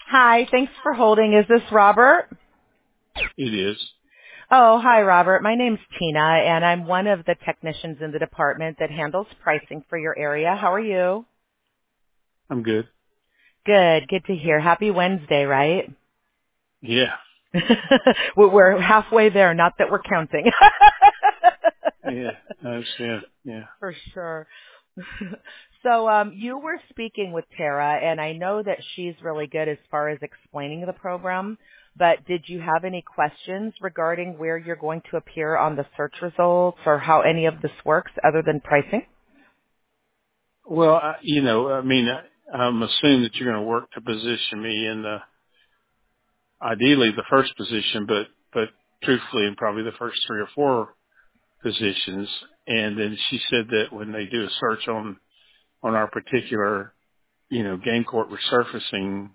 Hi, thanks for holding. Is this Robert? It is. Oh, hi, Robert. My name's Tina, and I'm one of the technicians in the department that handles pricing for your area. How are you? I'm good. Good. Good to hear. Happy Wednesday, right? Yeah. We're halfway there, not that we're counting. Yeah. I understand. Yeah. For sure. So you were speaking with Tara, and I know that she's really good as far as explaining the program, but did you have any questions regarding where you're going to appear on the search results or how any of this works other than pricing? Well, I'm assuming that you're going to work to position me in ideally the first position, but truthfully in probably the first three or four positions. And then she said that when they do a search on our particular, game court resurfacing,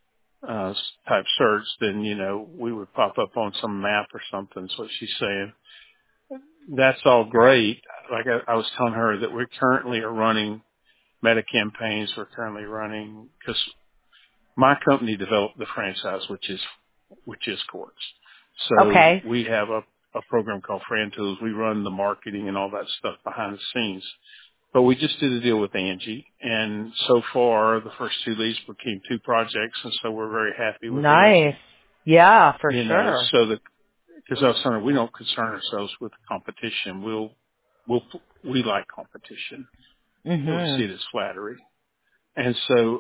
type search, then, we would pop up on some map or something. That's what she's saying. That's all great. Like I was telling her that we currently are running meta campaigns. We're currently running because my company developed the franchise, which is Quartz. So Okay. we have a program called Fran Tools. We run the marketing and all that stuff behind the scenes. But we just did a deal with Angie, and so far the first two leads became two projects, and so we're very happy with Nice. Angie. Yeah, for sure. So because I was telling her we don't concern ourselves with competition. We like competition. We see Mhm. it as flattery. And so,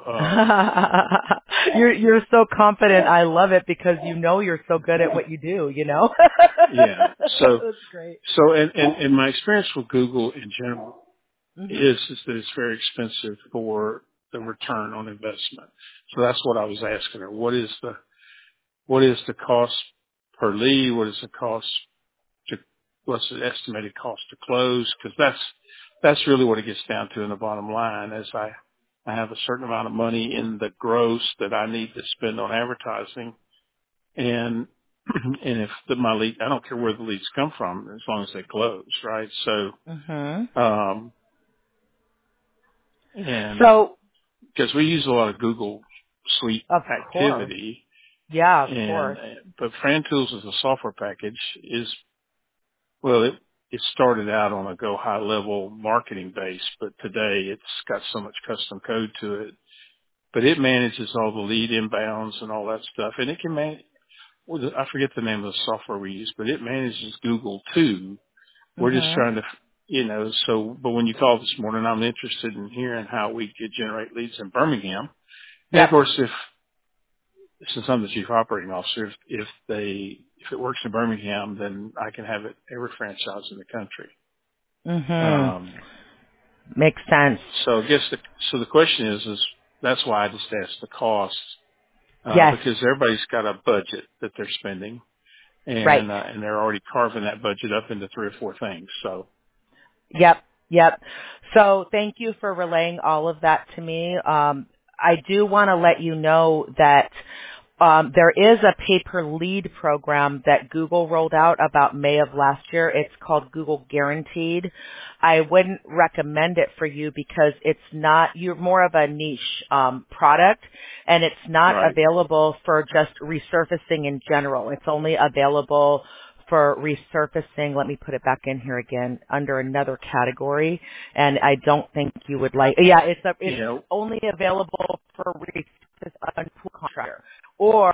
You're so confident. I love it because you know you're so good at what you do, you know? yeah. So, That's great. and my experience with Google in general Mhm. is that it's very expensive for the return on investment. So that's what I was asking her. What is the cost per lead? What is the cost to, what's the estimated cost to close? Because that's really what it gets down to in the bottom line. As I have a certain amount of money in the gross that I need to spend on advertising, and and if my lead, I don't care where the leads come from, as long as they close, right? So, Mhm. and So, because we use a lot of Google Suite of course. activity, Yeah, of and course. but FranTools as a software package is, well, it started out on a go high level marketing base, but today it's got so much custom code to it. But it manages all the lead inbounds and all that stuff, and it can manage. Well, I forget the name of the software we use, but it manages Google too. We're just Mhm. trying to, so. But when you called this morning, I'm interested in hearing how we could generate leads in Birmingham. And of Yep. course, since I'm the chief operating officer, if it works in Birmingham, then I can have it every franchise in the country. Mhm. Um, Makes sense. so I guess the question is that's why I just asked the cost, Yes. because everybody's got a budget that they're spending, Right. and they're already carving that budget up into three or four things. So Yep, yep. So thank you for relaying all of that to me. I do want to let you know that there is a pay-per-lead program that Google rolled out about May of last year. It's called Google Guaranteed. I wouldn't recommend it for you because it's not, you're more of a niche product, and it's not right, available for just resurfacing in general. It's only available for resurfacing. Let me put it back in here again under another category. And I don't think you would like, yeah, it's only available for resurface on pool contractor or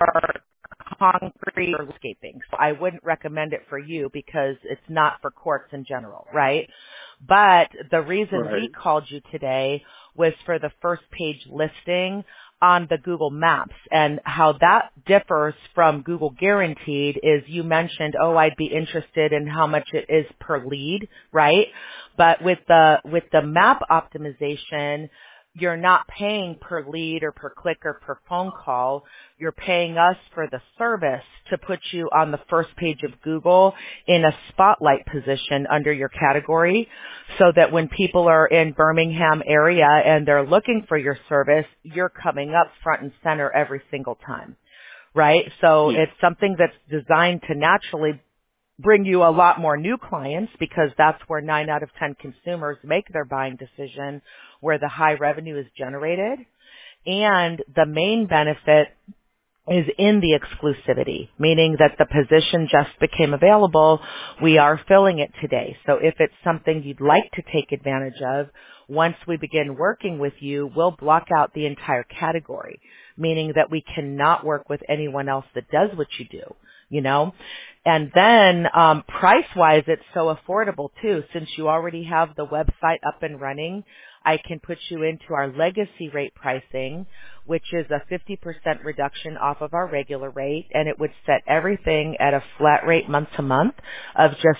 concrete or landscaping. So I wouldn't recommend it for you because it's not for courts in general, right? But the reason we right, called you today was for the first page listing on the Google Maps, and how that differs from Google Guaranteed is you mentioned, oh, I'd be interested in how much it is per lead, right? But with the map optimization, you're not paying per lead or per click or per phone call. You're paying us for the service to put you on the first page of Google in a spotlight position under your category so that when people are in Birmingham area and they're looking for your service, you're coming up front and center every single time, right? So yeah, it's something that's designed to naturally bring you a lot more new clients because that's where 9 out of 10 consumers make their buying decision, where the high revenue is generated. And the main benefit is in the exclusivity, meaning that the position just became available. We are filling it today. So if it's something you'd like to take advantage of, once we begin working with you, we'll block out the entire category, meaning that we cannot work with anyone else that does what you do, you know? And then price-wise, it's so affordable too. Since you already have the website up and running, I can put you into our legacy rate pricing, which is a 50% reduction off of our regular rate, and it would set everything at a flat rate month to month of just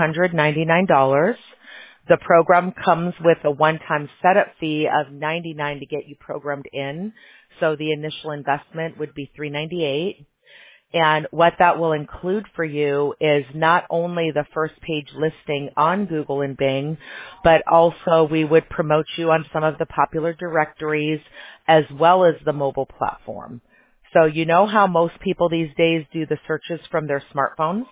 $299. The program comes with a one-time setup fee of $99 to get you programmed in. So the initial investment would be $398. And what that will include for you is not only the first page listing on Google and Bing, but also we would promote you on some of the popular directories as well as the mobile platform. So you know how most people these days do the searches from their smartphones?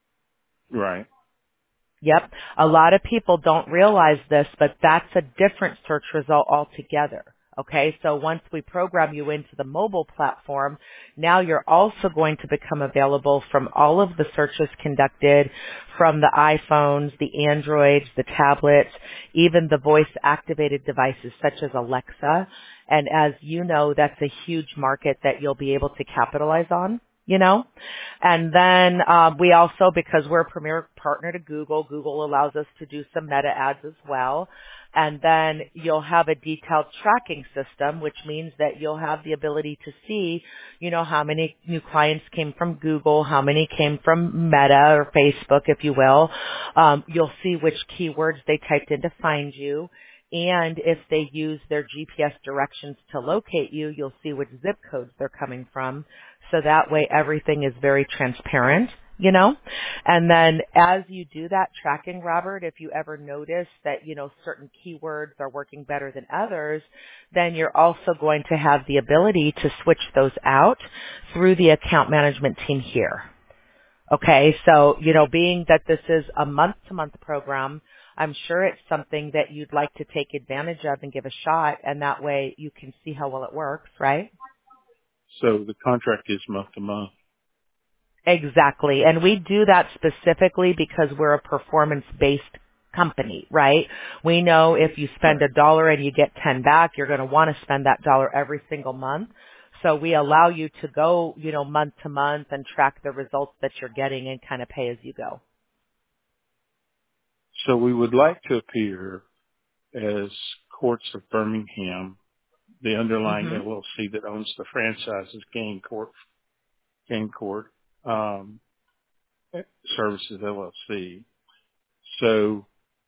Right. Yep. A lot of people don't realize this, but that's a different search result altogether. Okay, so once we program you into the mobile platform, now you're also going to become available from all of the searches conducted from the iPhones, the Androids, the tablets, even the voice-activated devices such as Alexa. And as you know, that's a huge market that you'll be able to capitalize on. You know, and then we also, because we're a premier partner to Google, Google allows us to do some meta ads as well. And then you'll have a detailed tracking system, which means that you'll have the ability to see, you know, how many new clients came from Google, how many came from Meta or Facebook, if you will. You'll see which keywords they typed in to find you. And if they use their GPS directions to locate you, you'll see which zip codes they're coming from. So that way everything is very transparent, you know. And then as you do that tracking, Robert, if you ever notice that, you know, certain keywords are working better than others, then you're also going to have the ability to switch those out through the account management team here. Okay, so, you know, being that this is a month-to-month program, I'm sure it's something that you'd like to take advantage of and give a shot, and that way you can see how well it works, right? So the contract is month to month. Exactly. And we do that specifically because we're a performance-based company, right? We know if you spend $1 and you get 10 back, you're going to want to spend that dollar every single month. So we allow you to go, you know, month to month and track the results that you're getting and kind of pay as you go. So we would like to appear as Courts of Birmingham, the underlying LLC that owns the franchises, Game Court Services LLC. So,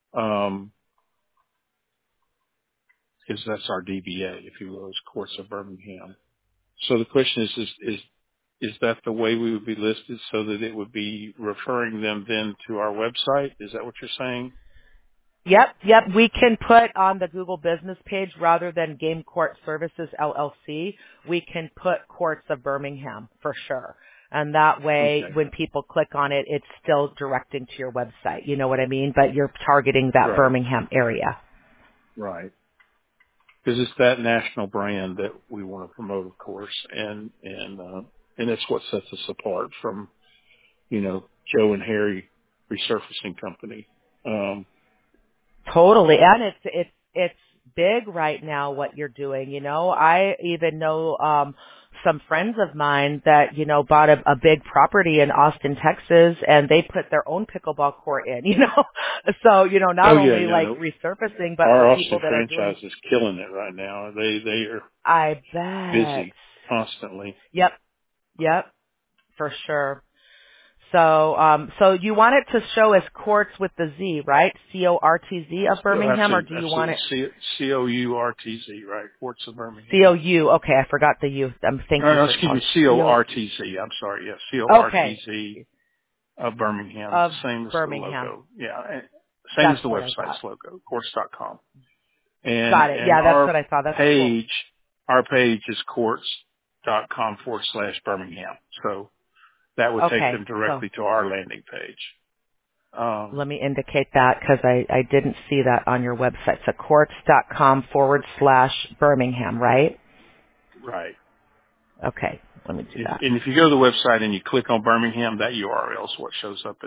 because that's our DBA, if you will, is Courts of Birmingham. So the question is that the way we would be listed so that it would be referring them then to our website? Is that what you're saying? Yep. We can put on the Google business page rather than Game Court Services LLC, we can put Courts of Birmingham for sure. And that way, when people click on it, it's still directing to your website. You know what I mean? But you're targeting that Birmingham area. Right. Because it's that national brand that we want to promote, of course, and it's what sets us apart from, you know, Joe and Harry Resurfacing Company. Totally. And it's big right now what you're doing, you know. I even know some friends of mine that, you know, bought a big property in Austin, Texas, and they put their own pickleball court in, you know. So, you know, not only resurfacing, but our for Austin people that are doing, franchise is killing it right now. They are I bet busy constantly. Yep, for sure. So, so you want it to show as Courts with the Z, right? C-O-R-T-Z of Birmingham, or do you want it? C-O-U-R-T-Z, right? Courts of Birmingham. C-O-U. Okay, I forgot the U. I'm thinking. No, excuse me, C-O-R-T-Z. I'm sorry. Yeah, C-O-R-T-Z of Birmingham. Same as Birmingham. the logo. Yeah, same as the website's logo, courts.com. And, got it. Yeah, that's what I thought. That's page, cool. Our page is courts.com/Birmingham. So that would take them directly to our landing page. Let me indicate that because I didn't see that on your website. So courts.com/Birmingham, right? Right. Okay. Let me do that. And if you go to the website and you click on Birmingham, that URL is what shows up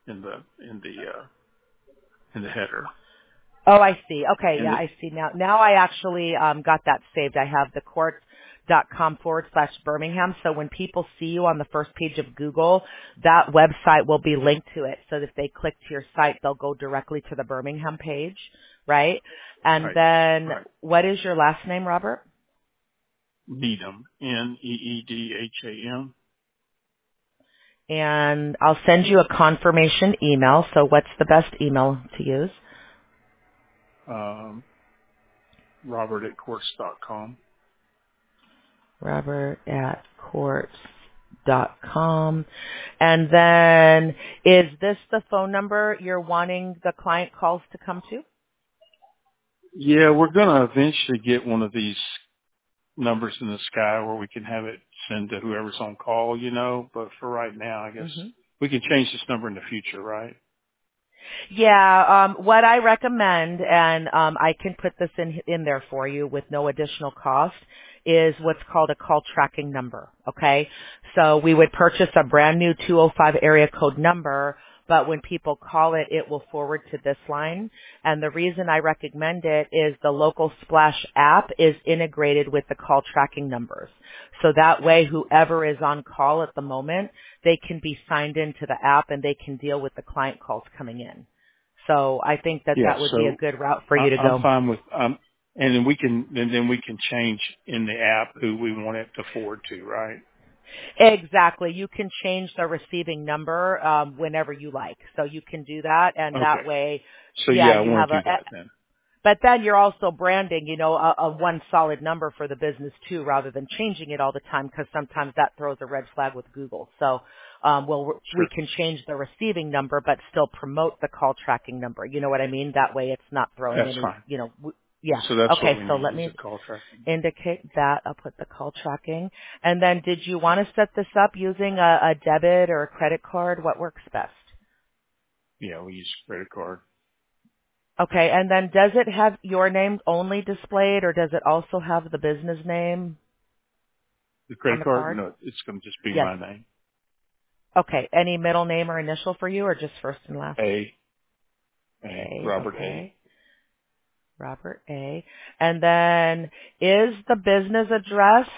in the header. Oh, I see. Okay, And yeah, I see now. Now I actually got that saved. I have the courts.com/Birmingham. So when people see you on the first page of Google, that website will be linked to it. So that if they click to your site, they'll go directly to the Birmingham page, right? And then right. what is your last name, Robert? Needham, Needham. And I'll send you a confirmation email. So what's the best email to use? Robert@courts.com. Robert@courts.com. And then is this the phone number you're wanting the client calls to come to? Yeah, we're going to eventually get one of these numbers in the sky where we can have it send to whoever's on call, but for right now, I guess Mm-hmm. we can change this number in the future, right? Yeah, what I recommend, and I can put this in there for you with no additional cost, is what's called a call tracking number. Okay, so we would purchase a brand new 205 area code number, but when people call it, it will forward to this line. And the reason I recommend it is the local Splash app is integrated with the call tracking numbers. So that way, whoever is on call at the moment, they can be signed into the app and they can deal with the client calls coming in. So I think that Yeah, that would be a so good route for you to I'm go. fine with, and then we can change in the app who we want it to forward to, right? Exactly. You can change the receiving number whenever you like. So you can do that, and that Okay. way, So yeah, yeah, I you want have to a. do that then. But then you're also branding, a one solid number for the business too, rather than changing it all the time, because sometimes that throws a red flag with Google. So, we Sure. can change the receiving number, but still promote the call tracking number. You know what I mean? That way, it's not throwing That's any, fine. yeah. So that's what Okay, we so need let is me a call tracking. indicate that. I'll put the call tracking. And then, did you want to set this up using a debit or a credit card? What works best? Yeah, we use credit card. Okay, and then does it have your name only displayed, or does it also have the business name The on credit the card? card? No, it's going to just be Yes. my name. Okay, any middle name or initial for you, or just first and last? Robert A. Okay. Robert A. And then, is the business address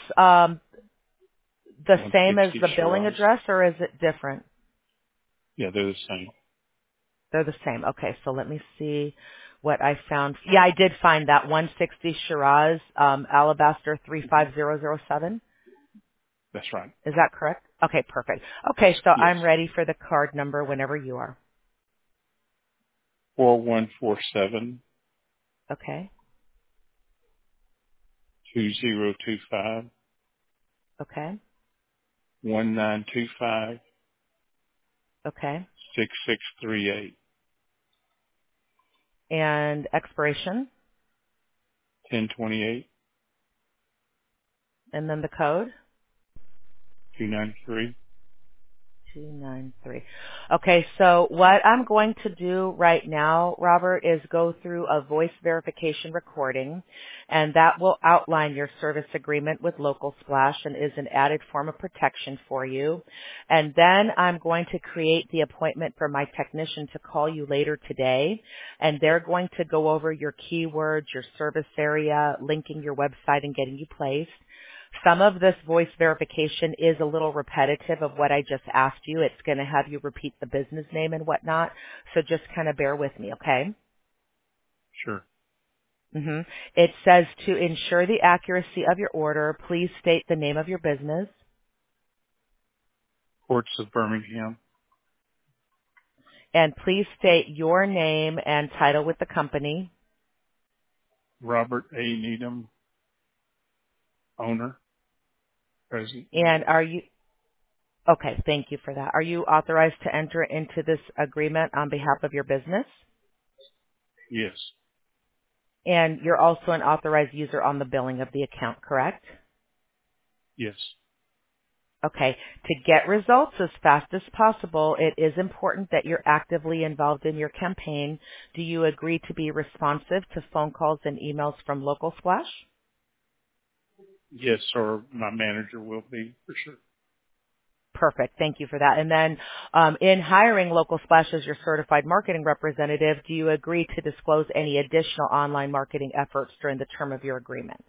the same as 160 the billing Shiraz. address, or is it different? Yeah, they're the same. They're the same. Okay, so let me see what I found. Yeah, I did find that 160 Shiraz, Alabaster 35007. That's right. Is that correct? Okay, perfect. Okay, so Yes. I'm ready for the card number whenever you are. 4147 Okay, 2025 okay, 1925 okay. 6638 And expiration, 1028 and then the code. 293. 293. Okay, so what I'm going to do right now, Robert, is go through a voice verification recording, and that will outline your service agreement with Local Splash and is an added form of protection for you. And then I'm going to create the appointment for my technician to call you later today, and they're going to go over your keywords, your service area, linking your website and getting you placed. Some of this voice verification is a little repetitive of what I just asked you. It's going to have you repeat the business name and whatnot. So just kind of bear with me, okay? Sure. It says to ensure the accuracy of your order, please state the name of your business Courts of Birmingham. and please state your name and title with the company. Robert A. Needham, owner, president. And are you, okay, thank you for that. Are you authorized to enter into this agreement on behalf of your business? Yes. And you're also an authorized user on the billing of the account, correct? Yes. Okay. To get results as fast as possible, it is important that you're actively involved in your campaign. Do you agree to be responsive to phone calls and emails from Local Splash? Yes, or my manager will be for sure. Perfect. Thank you for that. And then in hiring Local Splash as your certified marketing representative, do you agree to disclose any additional online marketing efforts during the term of your agreement?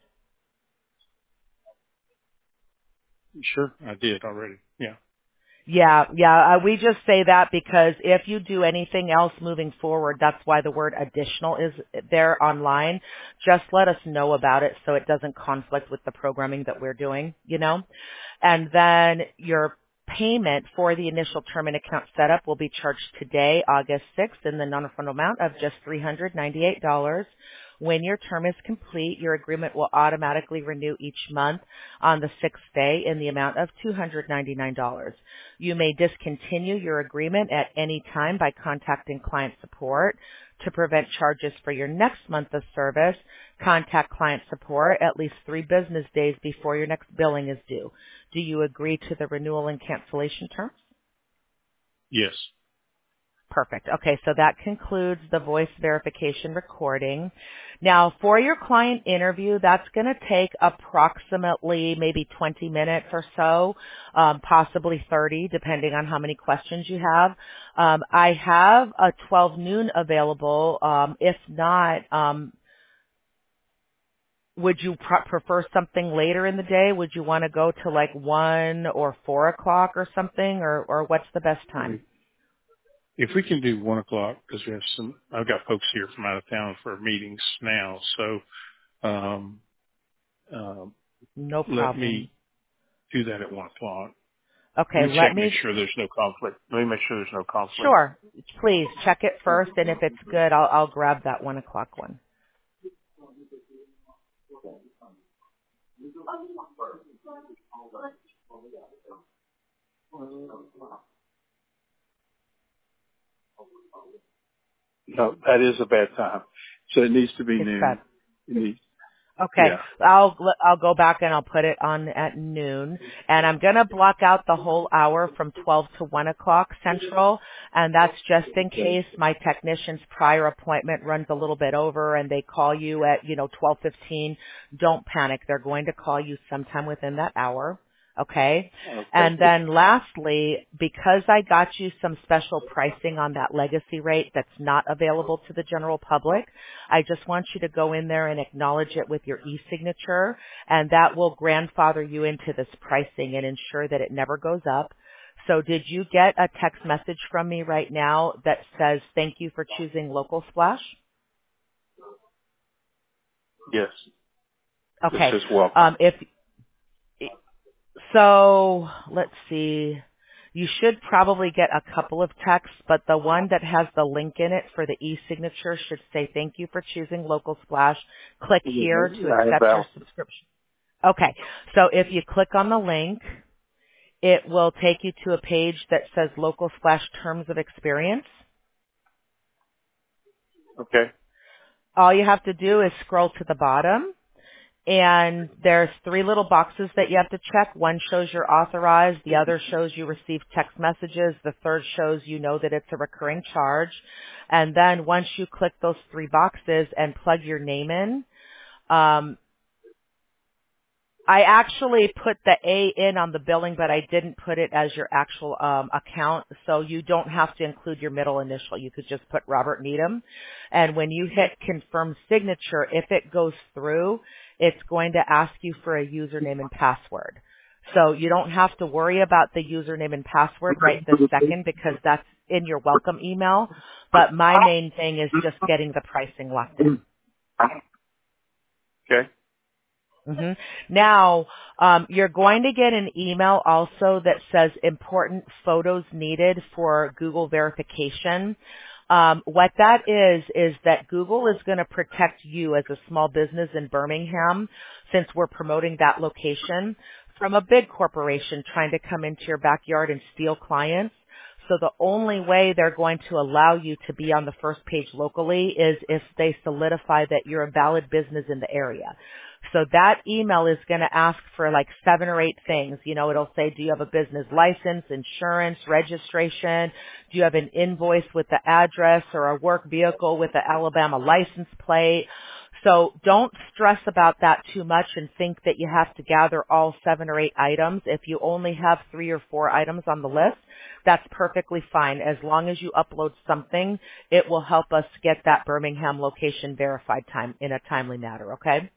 Sure, I did already. Yeah. Yeah. We just say that because if you do anything else moving forward, that's why the word additional is there online. Just let us know about it so it doesn't conflict with the programming that we're doing, you know. And then your payment for the initial term and account setup will be charged today, August 6th, in the non-refundable amount of just $398. When your term is complete, your agreement will automatically renew each month on the sixth day in the amount of $299. You may discontinue your agreement at any time by contacting client support. To prevent charges for your next month of service, contact client support at least 3 business days before your next billing is due. Do you agree to the renewal and cancellation terms? Yes. Perfect. Okay, so that concludes the voice verification recording. Now, for your client interview, that's going to take approximately maybe 20 minutes or so, possibly 30, depending on how many questions you have. I have a 12 noon available. If not, would you prefer something later in the day? Would you want to go to like 1 or 4 o'clock or something, or what's the best time? If we can do 1 o'clock, because I've got folks here from out of town for meetings now, so No problem. let me do that at 1 o'clock. Okay, Make sure there's no conflict. Let me make sure there's no conflict. Sure. Please check it first, and if it's good, I'll grab that 1 o'clock one. No, that is a bad time. So it needs to be It's noon. bad. Okay. Yeah. I'll go back and I'll put it on at noon, and I'm going to block out the whole hour from 12 to 1 o'clock Central, and that's just in case my technician's prior appointment runs a little bit over and they call you at, 12:15. Don't panic. They're going to call you sometime within that hour. Okay. And then lastly, because I got you some special pricing on that legacy rate that's not available to the general public, I just want you to go in there and acknowledge it with your e-signature, and that will grandfather you into this pricing and ensure that it never goes up. So did you get a text message from me right now that says, thank you for choosing Local Splash? Yes. Okay. It says welcome. So let's see. You should probably get a couple of texts, but the one that has the link in it for the e-signature should say, thank you for choosing Local Splash. Click here to accept your subscription. Okay. So if you click on the link, it will take you to a page that says Local Splash Terms of Experience. Okay. All you have to do is scroll to the bottom. And there's 3 little boxes that you have to check. One shows you're authorized. The other shows you receive text messages. The third shows you know that it's a recurring charge. And then once you click those 3 boxes and plug your name in, I actually put the A in on the billing, but I didn't put it as your actual account. So you don't have to include your middle initial. You could just put Robert Needham. And when you hit confirm signature, if it goes through, it's going to ask you for a username and password. So you don't have to worry about the username and password right this second because that's in your welcome email. But my main thing is just getting the pricing locked in. Okay. Mm-hmm. Now, you're going to get an email also that says important photos needed for Google verification. What that is that Google is going to protect you as a small business in Birmingham, since we're promoting that location, from a big corporation trying to come into your backyard and steal clients. So the only way they're going to allow you to be on the first page locally is if they solidify that you're a valid business in the area. So that email is going to ask for like 7 or 8 things. It'll say, do you have a business license, insurance, registration? Do you have an invoice with the address or a work vehicle with the Alabama license plate? So don't stress about that too much and think that you have to gather all 7 or 8 items. If you only have 3 or 4 items on the list, that's perfectly fine. As long as you upload something, it will help us get that Birmingham location verified in a timely manner, okay?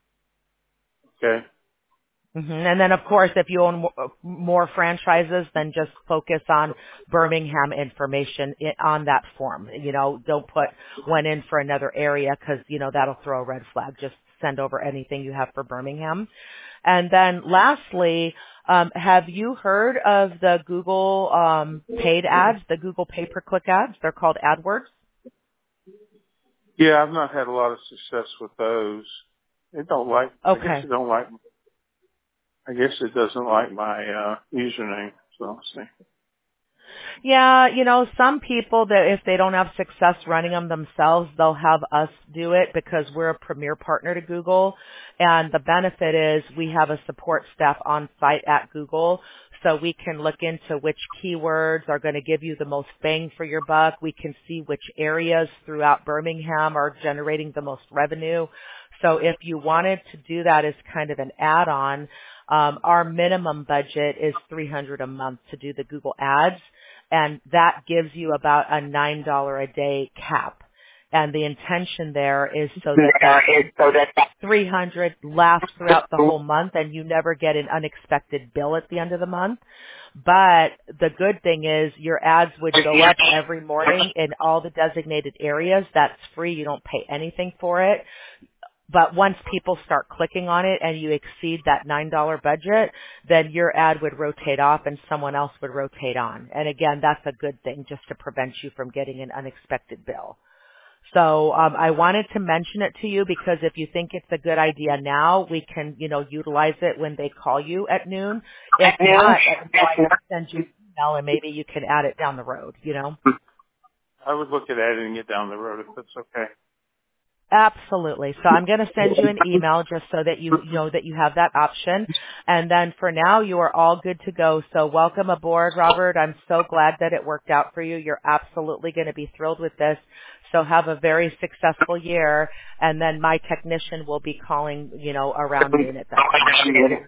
Okay. And then, of course, if you own more franchises, then just focus on Birmingham information on that form. Don't put one in for another area because, that'll throw a red flag. Just send over anything you have for Birmingham. And then lastly, have you heard of the Google paid ads, the Google pay-per-click ads? They're called AdWords. Yeah, I've not had a lot of success with those. Okay. I guess it doesn't like my username. So let's see. Yeah, some people that if they don't have success running them themselves, they'll have us do it because we're a premier partner to Google. And the benefit is we have a support staff on site at Google. So we can look into which keywords are going to give you the most bang for your buck. We can see which areas throughout Birmingham are generating the most revenue. So if you wanted to do that as kind of an add-on, our minimum budget is $300 a month to do the Google ads. And that gives you about a $9 a day cap. And the intention there is so that 300 lasts throughout the whole month and you never get an unexpected bill at the end of the month. But the good thing is your ads would go up every morning in all the designated areas. That's free. You don't pay anything for it. But once people start clicking on it and you exceed that $9 budget, then your ad would rotate off and someone else would rotate on. And again, that's a good thing just to prevent you from getting an unexpected bill. So I wanted to mention it to you because if you think it's a good idea now, we can, utilize it when they call you at noon. If not, I can send you an email and maybe you can add it down the road, I would look at adding it down the road if that's okay. Absolutely. So I'm going to send you an email just so that you know that you have that option. And then for now, you are all good to go. So welcome aboard, Robert. I'm so glad that it worked out for you. You're absolutely going to be thrilled with this. So have a very successful year. And then my technician will be calling, around noon at that time.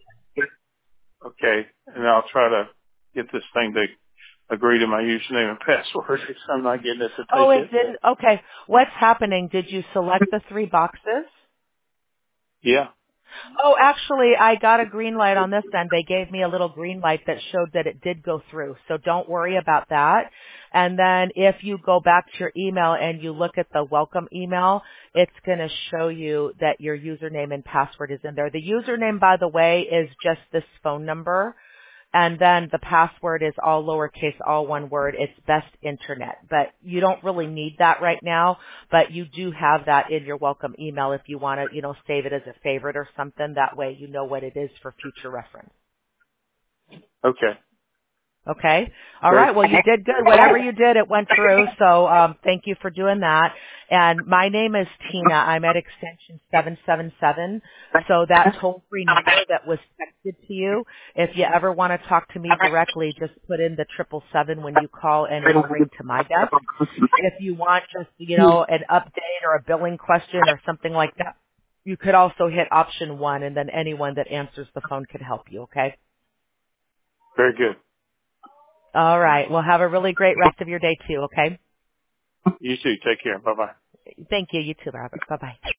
Okay. And I'll try to get this thing to agree to my username and password because I'm not getting it to take Oh, it. it didn't? Okay. What's happening? Did you select the 3 boxes? Yeah. Oh, actually, I got a green light on this end. They gave me a little green light that showed that it did go through. So don't worry about that. And then if you go back to your email and you look at the welcome email, it's going to show you that your username and password is in there. The username, by the way, is just this phone number. And then the password is all lowercase, all one word. It's best internet. But you don't really need that right now. But you do have that in your welcome email if you want to, save it as a favorite or something. That way you know what it is for future reference. Okay. Okay. All right. Well, you did good. Whatever you did, it went through. So thank you for doing that. And my name is Tina. I'm at extension 777. So that toll-free number that was texted to you, if you ever want to talk to me directly, just put in the 777 when you call and it'll ring to my desk. If you want just, an update or a billing question or something like that, you could also hit option 1 and then anyone that answers the phone could help you. Okay. Very good. All right. Well, have a really great rest of your day too, okay? You too. Take care. Bye-bye. Thank you. You too, Robert. Bye-bye.